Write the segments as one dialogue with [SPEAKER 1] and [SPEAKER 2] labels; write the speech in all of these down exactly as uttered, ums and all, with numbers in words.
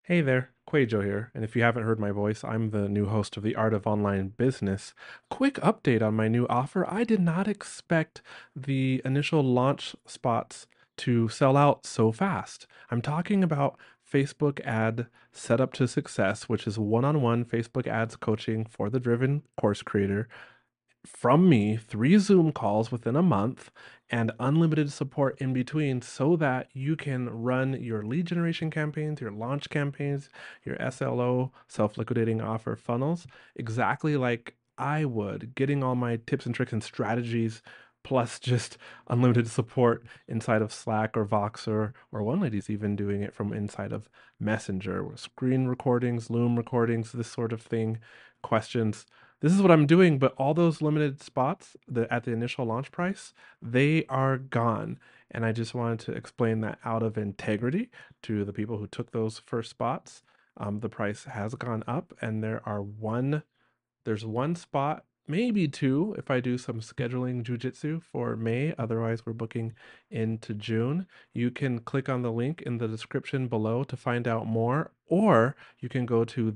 [SPEAKER 1] Hey there, Quajo here, and if you haven't heard my voice, I'm the new host of The Art of Online Business. Quick update on my new offer. I did not expect the initial launch spots to sell out so fast. I'm talking about Facebook ad setup to success, which is one-on-one Facebook ads coaching for the driven course creator from me, three Zoom calls within a month, and unlimited support in between so that you can run your lead generation campaigns, your launch campaigns, your S L O, self liquidating offer funnels, exactly like I would, getting all my tips and tricks and strategies. Plus, just unlimited support inside of Slack or Voxer, or one lady's even doing it from inside of Messenger, screen recordings, Loom recordings, this sort of thing, questions. This is what I'm doing, but all those limited spots the, at the initial launch price, they are gone. And I just wanted to explain that out of integrity to the people who took those first spots. Um, the price has gone up, and there are one, there's one spot, maybe two, if I do some scheduling jujitsu for May. Otherwise, we're booking into June. You can click on the link in the description below to find out more, or you can go to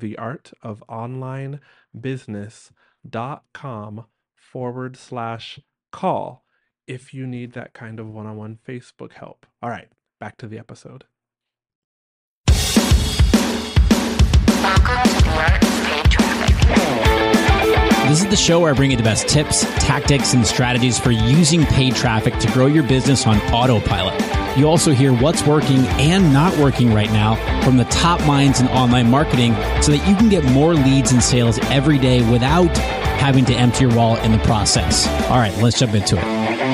[SPEAKER 1] theartofonlinebusiness.com forward slash call if you need that kind of one-on-one Facebook help. All right, back to the episode.
[SPEAKER 2] Welcome to the Art of Paid Traffic.
[SPEAKER 3] This is the show where I bring you the best tips, tactics, and strategies for using paid traffic to grow your business on autopilot. You also hear what's working and not working right now from the top minds in online marketing so that you can get more leads and sales every day without having to empty your wallet in the process. All right, let's jump into it.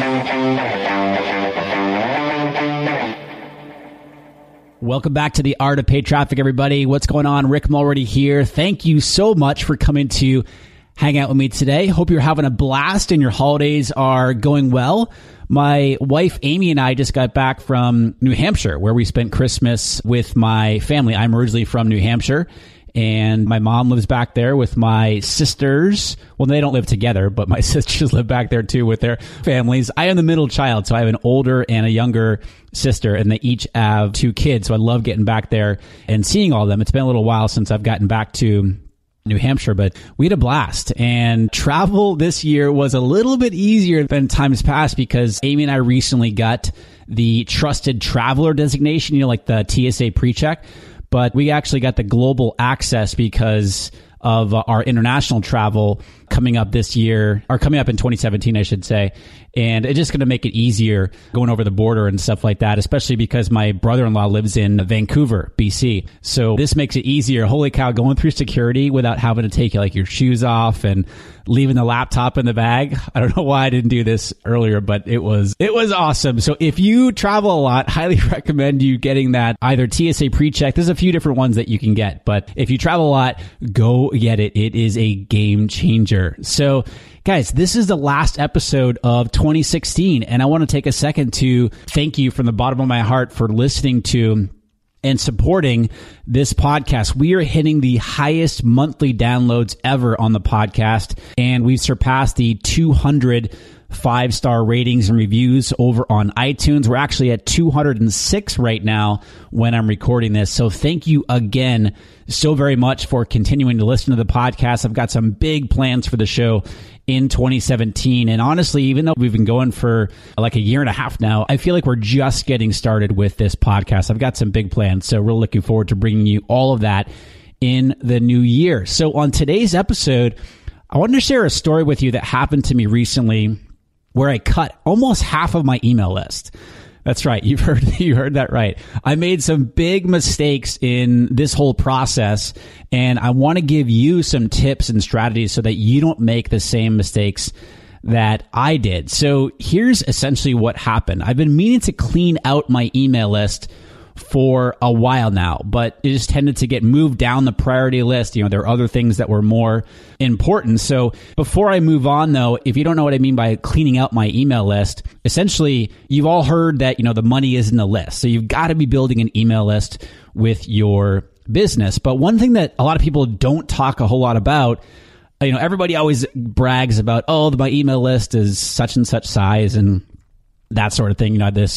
[SPEAKER 3] Welcome back to the Art of Paid Traffic, everybody. What's going on? Rick Mulready here. Thank you so much for coming to hang out with me today. Hope you're having a blast and your holidays are going well. My wife, Amy, and I just got back from New Hampshire, where we spent Christmas with my family. I'm originally from New Hampshire, and my mom lives back there with my sisters. Well, they don't live together, but my sisters live back there too with their families. I am the middle child, so I have an older and a younger sister, and they each have two kids. So I love getting back there and seeing all of them. It's been a little while since I've gotten back to New Hampshire, but we had a blast. And travel this year was a little bit easier than times past because Amy and I recently got the trusted traveler designation, you know, like the T S A PreCheck, but we actually got the global access because of uh, our international travel coming up this year, or coming up in twenty seventeen, I should say. And it's just going to make it easier going over the border and stuff like that, especially because my brother-in-law lives in Vancouver, B C. So this makes it easier. Holy cow, going through security without having to take like your shoes off and leaving the laptop in the bag. I don't know why I didn't do this earlier, but it was it was awesome. So if you travel a lot, highly recommend you getting that either T S A PreCheck. There's a few different ones that you can get, but if you travel a lot, go get it. It is a game changer. So guys, this is the last episode of twenty sixteen, and I want to take a second to thank you from the bottom of my heart for listening to and supporting this podcast. We are hitting the highest monthly downloads ever on the podcast, and we've surpassed the two hundred five-star ratings and reviews over on iTunes. We're actually at two hundred six right now when I'm recording this. So thank you again so very much for continuing to listen to the podcast. I've got some big plans for the show in twenty seventeen. And honestly, even though we've been going for like a year and a half now, I feel like we're just getting started with this podcast. I've got some big plans. So really looking forward to bringing you all of that in the new year. So on today's episode, I wanted to share a story with you that happened to me recently where I cut almost half of my email list. That's right. You've heard, you heard that right. I made some big mistakes in this whole process, and I want to give you some tips and strategies so that you don't make the same mistakes that I did. So here's essentially what happened. I've been meaning to clean out my email list for a while now, but it just tended to get moved down the priority list. You know, there are other things that were more important. So before I move on though, if you don't know what I mean by cleaning out my email list, essentially you've all heard that, you know, the money is in the list. So you've got to be building an email list with your business. But one thing that a lot of people don't talk a whole lot about, you know, everybody always brags about, oh, my email list is such and such size and that sort of thing. You know, this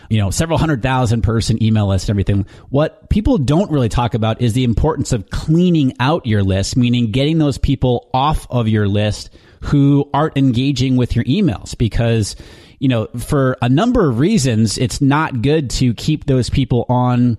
[SPEAKER 3] you know, several hundred thousand person email list and everything. What people don't really talk about is the importance of cleaning out your list, meaning getting those people off of your list who aren't engaging with your emails, because, you know, for a number of reasons, it's not good to keep those people on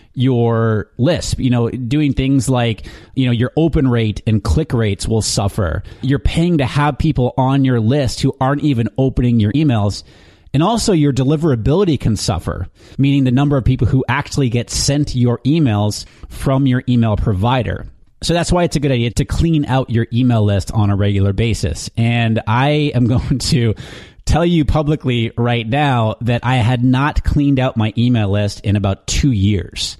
[SPEAKER 3] your list. You know, doing things like, you know, your open rate and click rates will suffer. You're paying to have people on your list who aren't even opening your emails. And also your deliverability can suffer, meaning the number of people who actually get sent your emails from your email provider. So that's why it's a good idea to clean out your email list on a regular basis. And I am going to tell you publicly right now that I had not cleaned out my email list in about two years.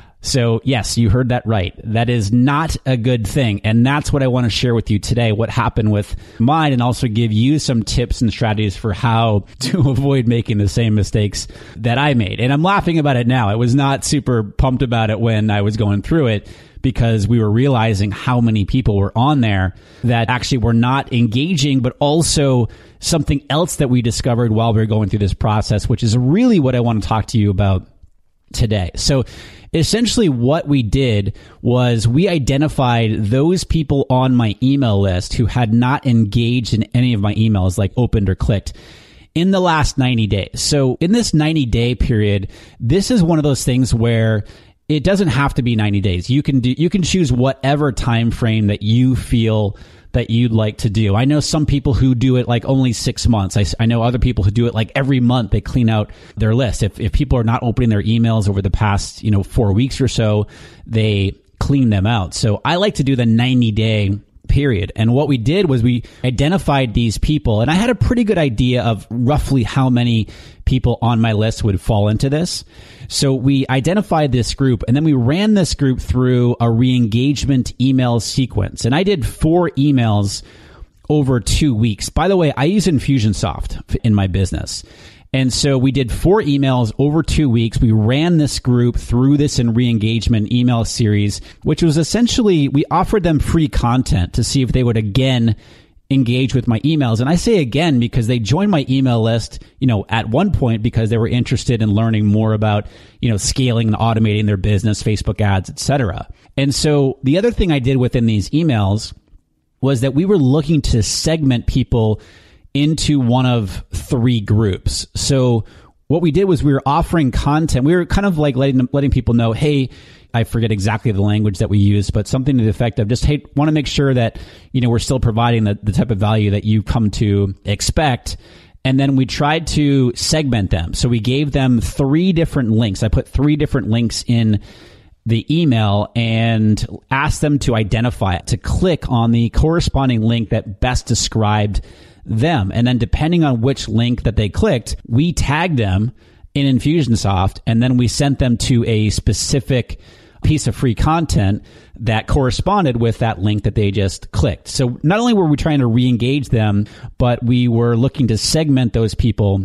[SPEAKER 3] So yes, you heard that right. That is not a good thing. And that's what I want to share with you today, what happened with mine, and also give you some tips and strategies for how to avoid making the same mistakes that I made. And I'm laughing about it now. I was not super pumped about it when I was going through it, because we were realizing how many people were on there that actually were not engaging, but also something else that we discovered while we were going through this process, which is really what I want to talk to you about today. So essentially what we did was we identified those people on my email list who had not engaged in any of my emails, like opened or clicked, in the last ninety days. So in this ninety day period, this is one of those things where it doesn't have to be ninety days. You can do, you can choose whatever time frame that you feel that you'd like to do. I know some people who do it like only six months. I, I know other people who do it like every month. They clean out their list. If if people are not opening their emails over the past, you know, four weeks or so, they clean them out. So I like to do the ninety day period. And what we did was we identified these people, and I had a pretty good idea of roughly how many people on my list would fall into this. So we identified this group, and then we ran this group through a re-engagement email sequence. And I did four emails over two weeks. By the way, I use Infusionsoft in my business. And so we did four emails over two weeks. We ran this group through this in re-engagement email series, which was essentially, we offered them free content to see if they would again engage with my emails. And I say again because they joined my email list, you know, at one point because they were interested in learning more about, you know, scaling and automating their business, Facebook ads, et cetera. And so the other thing I did within these emails was that we were looking to segment people into one of three groups. So what we did was we were offering content. We were kind of like letting letting people know, hey, I forget exactly the language that we used, but something to the effect of just, hey, want to make sure that, you know, we're still providing the, the type of value that you come to expect. And then we tried to segment them. So we gave them three different links. I put three different links in the email and asked them to identify it, to click on the corresponding link that best described them. And then depending on which link that they clicked, we tagged them in Infusionsoft, and then we sent them to a specific piece of free content that corresponded with that link that they just clicked. So not only were we trying to re-engage them, but we were looking to segment those people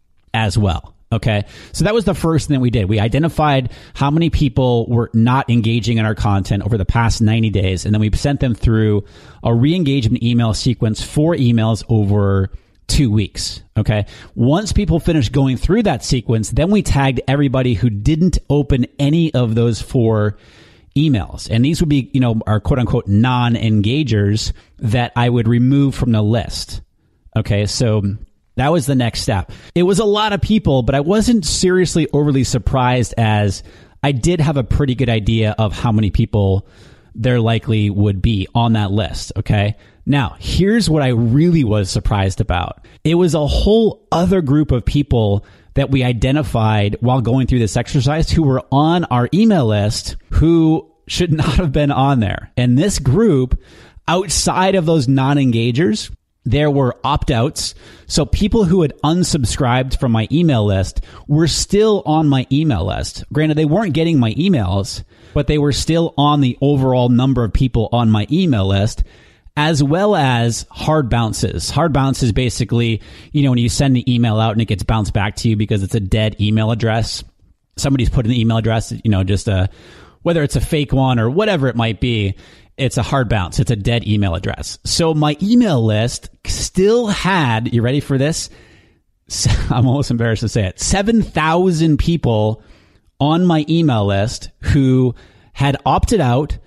[SPEAKER 3] as well. Okay. So that was the first thing that we did. We identified how many people were not engaging in our content over the past ninety days. And then we sent them through a re-engagement email sequence, four emails over two weeks. Okay. Once people finished going through that sequence, then we tagged everybody who didn't open any of those four emails. And these would be, you know, our quote unquote non-engagers that I would remove from the list. Okay. So that was the next step. It was a lot of people, but I wasn't seriously overly surprised, as I did have a pretty good idea of how many people there likely would be on that list. Okay. Now, here's what I really was surprised about. It was a whole other group of people that we identified while going through this exercise who were on our email list who should not have been on there. And this group, outside of those non-engagers, there were opt-outs. So people who had unsubscribed from my email list were still on my email list. Granted, they weren't getting my emails, but they were still on the overall number of people on my email list, as well as hard bounces. Hard bounces basically, you know, when you send an email out and it gets bounced back to you because it's a dead email address. Somebody's put an email address, you know, just a, whether it's a fake one or whatever it might be. It's a hard bounce. It's a dead email address. So my email list still had, you ready for this? I'm almost embarrassed to say it, seven thousand people on my email list who had opted out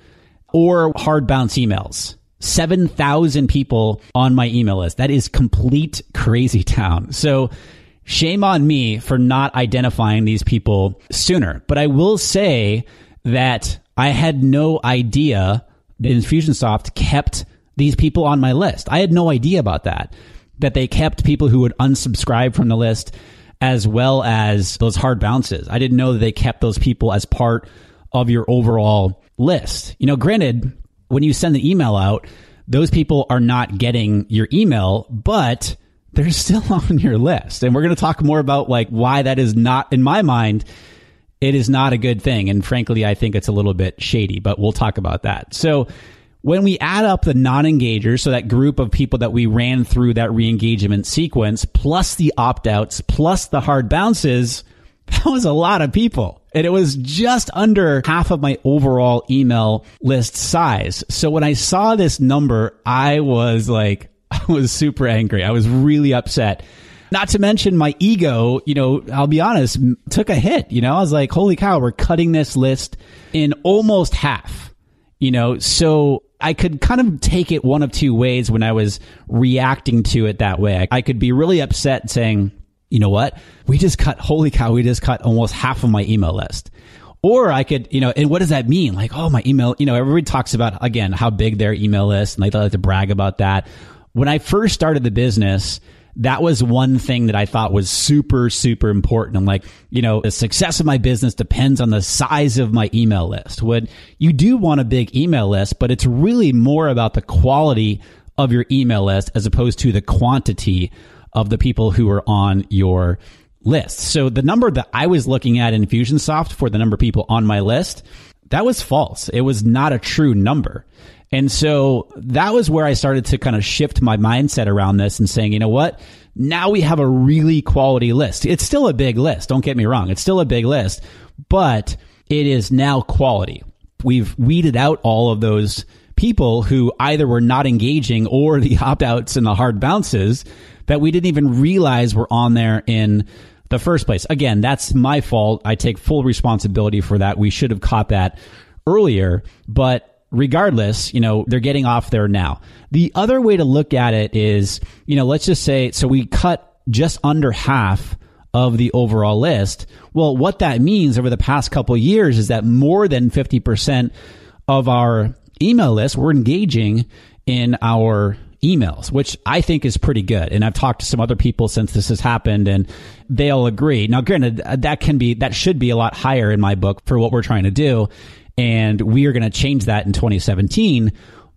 [SPEAKER 3] or hard bounce emails. seven thousand people on my email list. That is complete crazy town. So shame on me for not identifying these people sooner. But I will say that I had no idea that Infusionsoft kept these people on my list. I had no idea about that, that they kept people who would unsubscribe from the list as well as those hard bounces. I didn't know that they kept those people as part of your overall list. You know, granted, when you send the email out, those people are not getting your email, but they're still on your list. And we're going to talk more about like why that is not, in my mind, it is not a good thing. And frankly, I think it's a little bit shady, but we'll talk about that. So when we add up the non-engagers, so that group of people that we ran through that re-engagement sequence, plus the opt-outs, plus the hard bounces, that was a lot of people. And it was just under half of my overall email list size. So when I saw this number, I was like, I was super angry. I was really upset. Not to mention my ego, you know, I'll be honest, took a hit. You know, I was like, holy cow, we're cutting this list in almost half, you know, so I could kind of take it one of two ways when I was reacting to it that way. I, I could be really upset saying, you know what, we just cut, holy cow, we just cut almost half of my email list. Or I could, you know, and what does that mean? Like, oh, my email, you know, everybody talks about, again, how big their email is, and they like to brag about that. When I first started the business, that was one thing that I thought was super, super important. I'm like, you know, the success of my business depends on the size of my email list. When you do want a big email list, but it's really more about the quality of your email list as opposed to the quantity of the people who are on your list. So the number that I was looking at in Infusionsoft for the number of people on my list, that was false. It was not a true number. And so that was where I started to kind of shift my mindset around this and saying, you know what? Now we have a really quality list. It's still a big list. Don't get me wrong. It's still a big list, but it is now quality. We've weeded out all of those people who either were not engaging or the opt-outs and the hard bounces that we didn't even realize were on there in the first place. Again, that's my fault. I take full responsibility for that. We should have caught that earlier, but regardless, you know, they're getting off there now. The other way to look at it is, you know, let's just say, so we cut just under half of the overall list. Well, what that means over the past couple of years is that more than fifty percent of our email list, we're engaging in our emails, which I think is pretty good. And I've talked to some other people since this has happened and they all agree. Now, granted, that can be, that should be a lot higher in my book for what we're trying to do. And we are going to change that in twenty seventeen.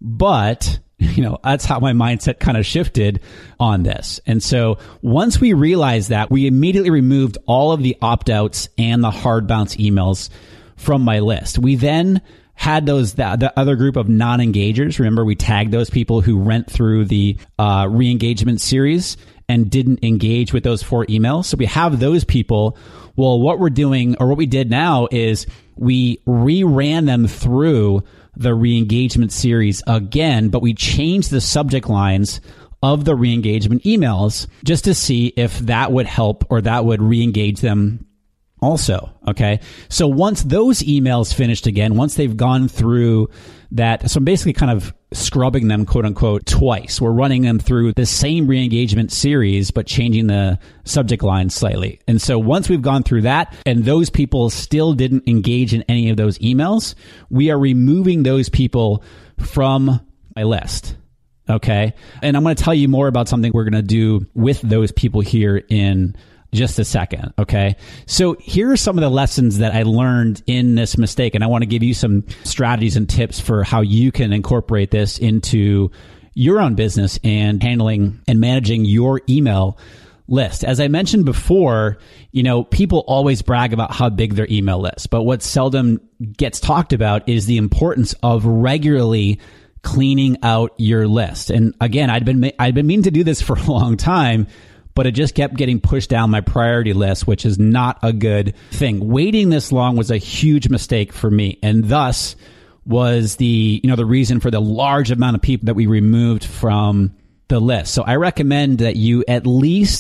[SPEAKER 3] But, you know, that's how my mindset kind of shifted on this. And so once we realized that, we immediately removed all of the opt-outs and the hard bounce emails from my list. We then had those, the, the other group of non-engagers. Remember, we tagged those people who went through the uh, re-engagement series and didn't engage with those four emails. So we have those people. Well, what we're doing, or what we did now, is we reran them through the re-engagement series again, but we changed the subject lines of the re-engagement emails just to see if that would help or that would re-engage them also. Okay. So once those emails finished again, once they've gone through that, so I'm basically kind of scrubbing them, quote unquote, twice. We're running them through the same re-engagement series, but changing the subject line slightly. And so once we've gone through that and those people still didn't engage in any of those emails, we are removing those people from my list. Okay. And I'm going to tell you more about something we're going to do with those people here in just a second. Okay. So here are some of the lessons that I learned in this mistake. And I want to give you some strategies and tips for how you can incorporate this into your own business and handling and managing your email list. As I mentioned before, you know, people always brag about how big their email list, but what seldom gets talked about is the importance of regularly cleaning out your list. And again, I'd been, I'd been meaning to do this for a long time, but it just kept getting pushed down my priority list, which is not a good thing. Waiting this long was a huge mistake for me, and thus was the, you know, the reason for the large amount of people that we removed from the list. So I recommend that you at least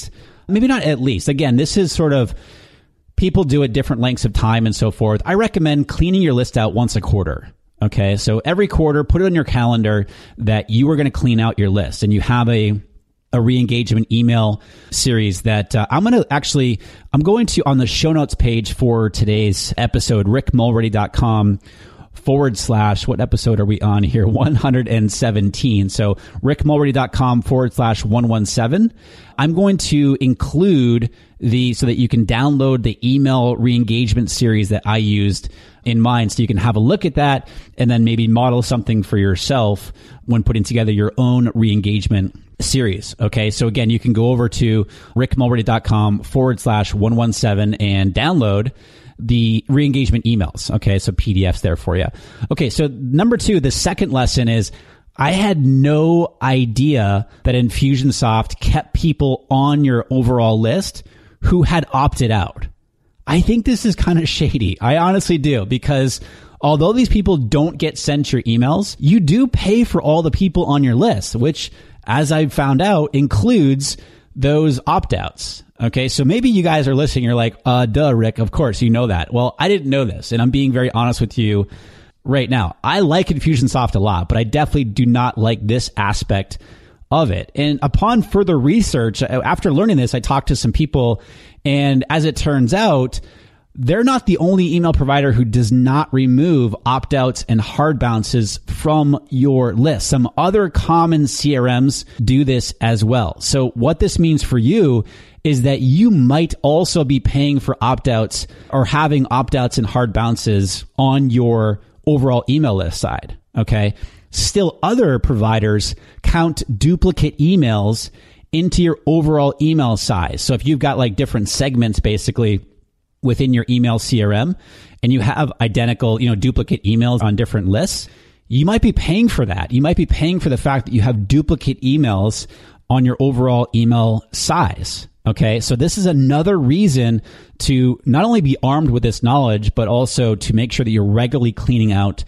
[SPEAKER 3] maybe not at least. Again, this is sort of, people do at different lengths of time and so forth. I recommend cleaning your list out once a quarter. Okay, so every quarter, put it on your calendar that you are going to clean out your list, and you have a a re-engagement email series that uh, I'm going to actually, I'm going to, on the show notes page for today's episode, rickmulready.com forward slash, what episode are we on here? one hundred seventeen. So rickmulready.com forward slash one seventeen. I'm going to include the, so that you can download the email re-engagement series that I used in mine, so you can have a look at that and then maybe model something for yourself when putting together your own re-engagement series. Okay. So again, you can go over to rickmulready.com forward slash one seventeen and download the re-engagement emails. Okay. So P D Fs there for you. Okay. So number two, the second lesson is, I had no idea that Infusionsoft kept people on your overall list who had opted out. I think this is kind of shady. I honestly do, because although these people don't get sent your emails, you do pay for all the people on your list, which, as I've found out, includes those opt-outs. Okay, so maybe you guys are listening, you're like, uh, duh, Rick, of course, you know that. Well, I didn't know this, and I'm being very honest with you right now. I like Infusionsoft a lot, but I definitely do not like this aspect of it. And upon further research, after learning this, I talked to some people, and as it turns out, they're not the only email provider who does not remove opt-outs and hard bounces from your list. Some other common C R Ms do this as well. So what this means for you is that you might also be paying for opt-outs or having opt-outs and hard bounces on your overall email list side. Okay. Still, other providers count duplicate emails into your overall email size. So if you've got like different segments basically within your email C R M, and you have identical, you know, duplicate emails on different lists, you might be paying for that. You might be paying for the fact that you have duplicate emails on your overall email size. Okay. So this is another reason to not only be armed with this knowledge, but also to make sure that you're regularly cleaning out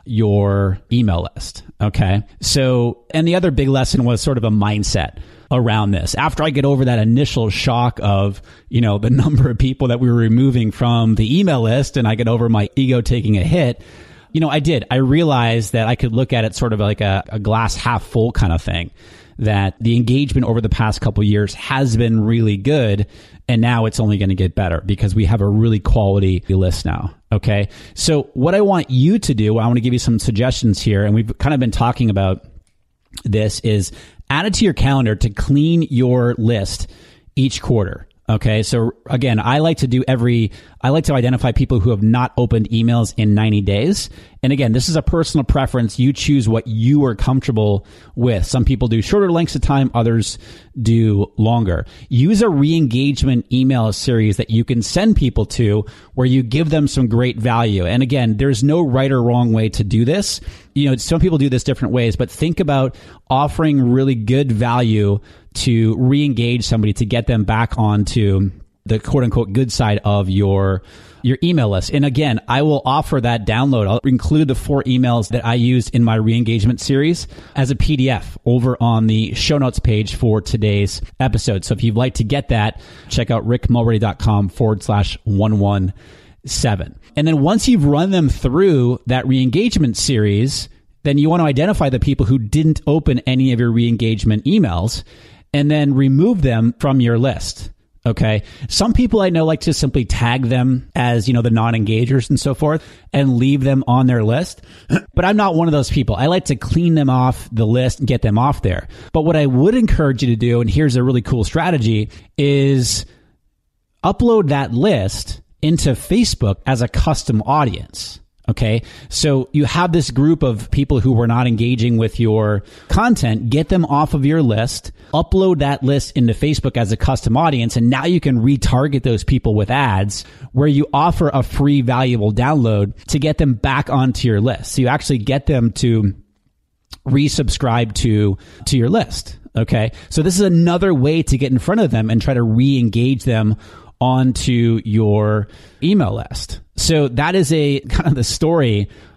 [SPEAKER 3] your email list. Okay. So, and the other big lesson was sort of a mindset around this. After I get over that initial shock of, you know, the number of people that we were removing from the email list, and I get over my ego taking a hit, you know, I did. I realized that I could look at it sort of like a, a glass half full kind of thing, that the engagement over the past couple of years has been really good. And now it's only going to get better because we have a really quality list now. Okay. So what I want you to do, I want to give you some suggestions here. And we've kind of been talking about this, is add it to your calendar to clean your list each quarter. Okay. So again, I like to do every, I like to identify people who have not opened emails in ninety days. And again, this is a personal preference. You choose what you are comfortable with. Some people do shorter lengths of time. Others do longer. Use a re-engagement email series that you can send people to where you give them some great value. And again, there's no right or wrong way to do this. You know, some people do this different ways, but think about offering really good value to re-engage somebody, to get them back onto the quote unquote good side of your your email list. And again, I will offer that download. I'll include the four emails that I used in my re-engagement series as a P D F over on the show notes page for today's episode. So if you'd like to get that, check out rickmulready.com forward slash 117. And then once you've run them through that re-engagement series, then you want to identify the people who didn't open any of your re-engagement emails and then remove them from your list. Okay. Some people I know like to simply tag them as, you know, the non-engagers and so forth and leave them on their list. But I'm not one of those people. I like to clean them off the list and get them off there. But what I would encourage you to do, and here's a really cool strategy, is upload that list into Facebook as a custom audience. Okay. So you have this group of people who were not engaging with your content, get them off of your list, upload that list into Facebook as a custom audience. And now you can retarget those people with ads where you offer a free valuable download to get them back onto your list. So you actually get them to resubscribe to, to your list. Okay. So this is another way to get in front of them and try to re-engage them onto your email list. So that is a kind of the story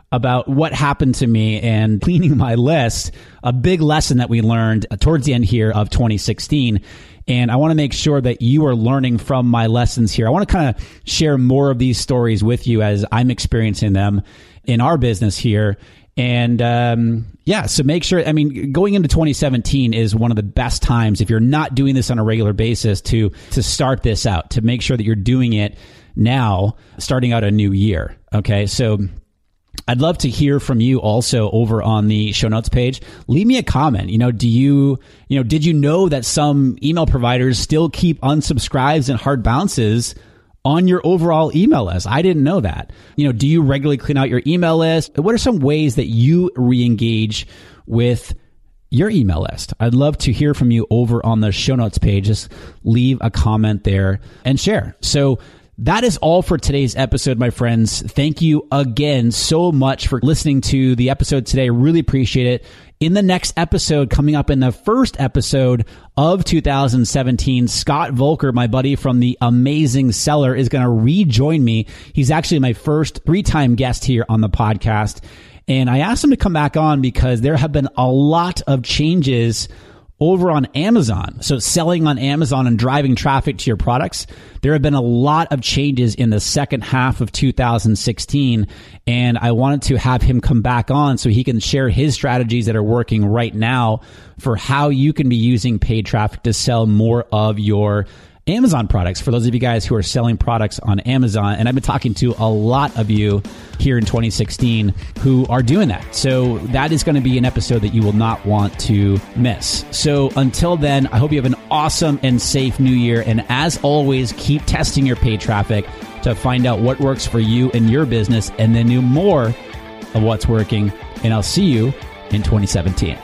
[SPEAKER 3] about what happened to me and cleaning my list, a big lesson that we learned towards the end here of twenty sixteen. And I want to make sure that you are learning from my lessons here. I want to kind of share more of these stories with you as I'm experiencing them in our business here. And um, yeah, so make sure, I mean, going into twenty seventeen is one of the best times, if you're not doing this on a regular basis, to to start this out, to make sure that you're doing it now, starting out a new year. Okay, so I'd love to hear from you also over on the show notes page. Leave me a comment. You know, do you, you know, did you know that some email providers still keep unsubscribes and hard bounces on your overall email list? I didn't know that. You know, do you regularly clean out your email list? What are some ways that you re-engage with your email list? I'd love to hear from you over on the show notes page. Just leave a comment there and share. So that is all for today's episode, my friends. Thank you again so much for listening to the episode today. Really appreciate it. In the next episode, coming up in the first episode of two thousand seventeen, Scott Volker, my buddy from The Amazing Seller, is going to rejoin me. He's actually my first three-time guest here on the podcast. And I asked him to come back on because there have been a lot of changes over on Amazon. So selling on Amazon and driving traffic to your products, there have been a lot of changes in the second half of two thousand sixteen. And I wanted to have him come back on so he can share his strategies that are working right now for how you can be using paid traffic to sell more of your Amazon products, for those of you guys who are selling products on Amazon. And I've been talking to a lot of you here in twenty sixteen who are doing that. So that is going to be an episode that you will not want to miss. So until then, I hope you have an awesome and safe new year. And as always, keep testing your paid traffic to find out what works for you and your business, and then do more of what's working. And I'll see you in twenty seventeen.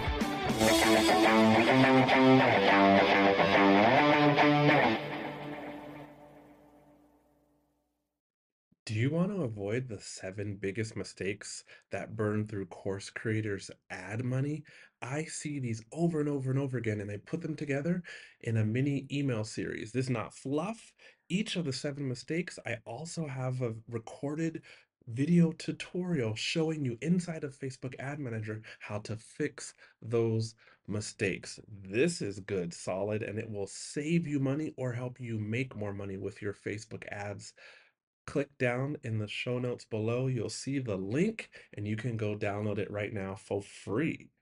[SPEAKER 1] Do you want to avoid the seven biggest mistakes that burn through course creators' ad money? I see these over and over and over again, and I put them together in a mini email series. This is not fluff. Each of the seven mistakes, I also have a recorded video tutorial showing you inside of Facebook Ad Manager how to fix those mistakes. This is good, solid, and it will save you money or help you make more money with your Facebook ads. Click down in the show notes below. You'll see the link and you can go download it right now for free.